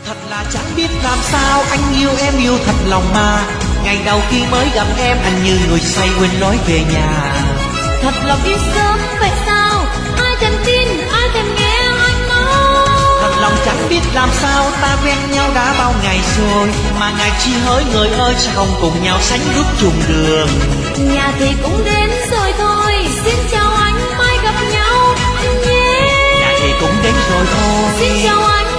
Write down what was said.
Thật là chẳng biết làm sao, anh yêu em yêu thật lòng mà. Ngày đầu khi mới gặp em, anh như người say quên lối về nhà. Thật lòng yêu sớm vậy sao, ai thèm tin, ai thèm nghe anh nói. Thật lòng chẳng biết làm sao, ta quen nhau đã bao ngày rồi, mà ngày chi hỡi người ơi, sao không cùng nhau sánh bước chung đường. Nhà thì cũng đến rồi thôi, xin chào anh, mai gặp nhau anh nhé. Nhà thì cũng đến rồi thôi, xin chào anh.